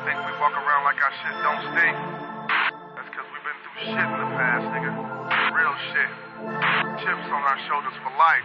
think we walk around like our shit don't stink. That's cause we've been through shit in the past, nigga. Real shit. Chips on our shoulders for life.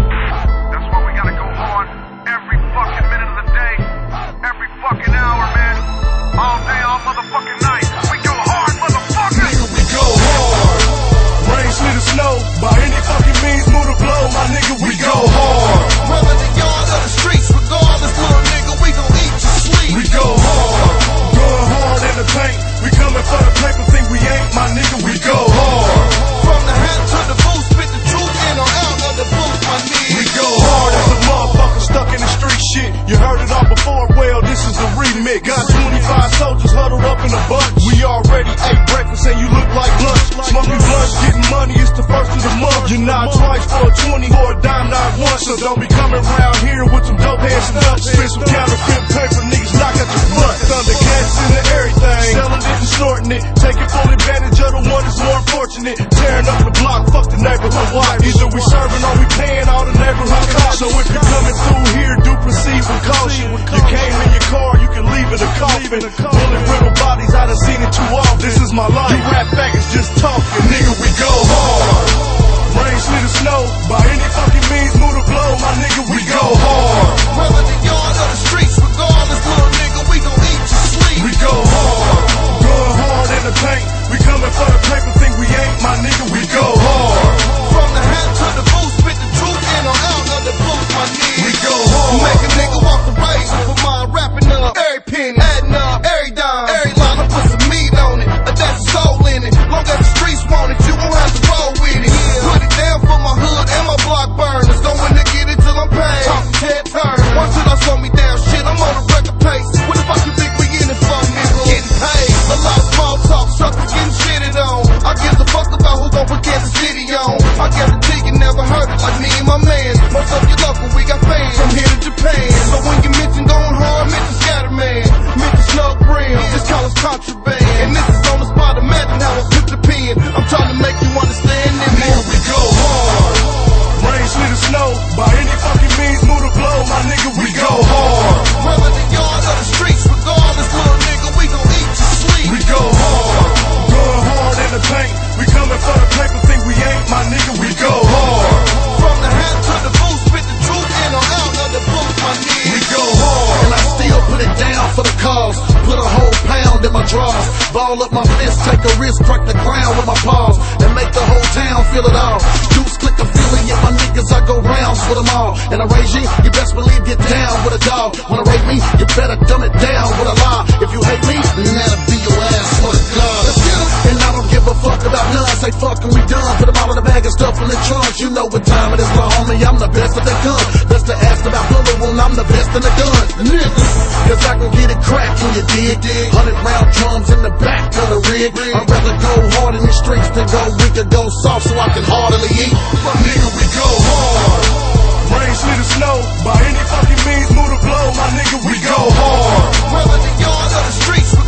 That's why we gotta go hard every fucking minute of the day, every fucking hour, man. All day, all motherfucking night. We go hard, motherfucker! Nigga, we go hard. Rain, sleet, or snow, by any fucking means, move to blow, my nigga, we go hard. Whether the yard or the streets, regardless, little nigga, we gon' eat your sleep. We go hard. Going hard in the paint, we coming for the paper, think we ain't, my nigga, we go hard. From the hat to the booth, spit the truth in or out of the booth, my nigga. We go hard as a motherfucker stuck in the street shit. You heard it all before, well, this is a remix. Got 25 soldiers huddled up in a bunch. We already ate breakfast and you look like lunch. Smoking blunts, getting money, it's the first of the month. You're not twice for a 20 or a dime, not once. So don't be coming around here with some dope heads and nuts. Spit some counterfeit paper, niggas knock out your butt. Thundercats into everything, selling it and snorting it. Taking full advantage of the one that's more fortunate. Tearing up the block, fuck the neighborhood watch. Either we serving or we paying all the neighborhood cops. So if you're coming through here, do proceed with caution. You came in your car, you can leave in a coffin. Bullet riddle bodies, I done seen it too often. This is my life. You rap faggots just talking, nigga, we go hard. Rain, sleet, or snow, by any fucking means, move to blow, my nigga, we go hard. Whether the yard or the streets, regardless, little nigga, we gon' eat your sleep. We go hard. Going hard in the paint, we coming for the paper, think we ain't, my nigga, we go hard. From the hat to the booth, spit the truth in or out of the booth, my nigga. We go hard. Make a nigga walk the razor for mine, wrapping up every penny, adding up every dime, every line. I put some meat on it, a dash of soul in it. Long as the streets want it, you won't have to roll with it. Put it down for my hood and my block burners. Going to get it till I'm paid. Talking head turn. Once till I slow me down, shit, I'm on a record pace. What the fuck you think we in it for, nigga? Getting paid. A lot of small talk, suckers getting shitted on. I give a fuck about who gon' put Kansas City on. I guarantee you never heard it like me and my man. Most of you local, we got fans from here to Japan. So when you mention going hard, mention Scatterman, mention Snug Brim, just call us contraband. And this is on the spot, imagine how I put the pen. I'm trying to make you understand it, Nigga, we go hard. Rain, sleet, or snow, by any fucking means, move to blow, my nigga, we go hard. Whether the yard or the streets, regardless, little nigga, we gon' eat your sleep. We go hard. Going hard in the paint, we coming for the paper, think we ain't, my nigga, we go hard. From the hat to the booth, spit the truth in or out of the booth, my nigga. We go hard. And I still put it down for the cause. Put a whole pound in my drawers. Ball up my fist, take a risk, crack the ground with my paws. And make the whole town feel it all. Juice, click affiliate, my niggas, I go rounds with them all. And I raise you best believe get down with a dog. Wanna rate me, you better dumb it down with a lie. If you hate me, then that'll be your ass for the God. Let's get 'em. And I don't give a fuck about none. Say fuck and we done. Put them all in the bag and stuff in the trunk. You know what time it is, my homie, I'm the best that they come. Best to ask about bullet wound, I'm the best in the gun. Nigga, cause I can get it crackin', you dig? 100 round drums in the back of the rig. I'd rather go hard in the streets than go weak or go soft so I can hardly eat. But nigga, we go hard. Rain, sleet, or snow, by any fucking means, move to blow, my nigga, we go hard. Whether the yard or the streets,